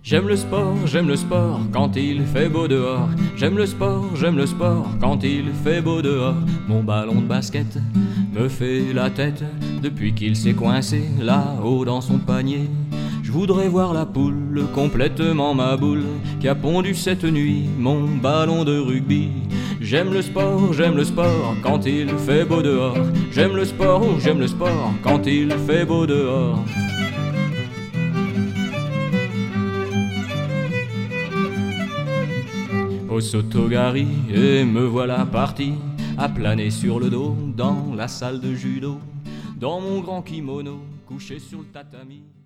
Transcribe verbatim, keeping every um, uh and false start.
J'aime le sport, j'aime le sport quand il fait beau dehors. J'aime le sport, j'aime le sport quand il fait beau dehors. Mon ballon de basket me fait la tête depuis qu'il s'est coincé là-haut dans son panier. Je voudrais voir la poule, complètement ma boule, qui a pondu cette nuit mon ballon de rugby. J'aime le sport, j'aime le sport quand il fait beau dehors. J'aime le sport, oh j'aime le sport quand il fait beau dehors. Au Sotogari, et me voilà parti à planer sur le dos dans la salle de judo, dans mon grand kimono couché sur le tatami.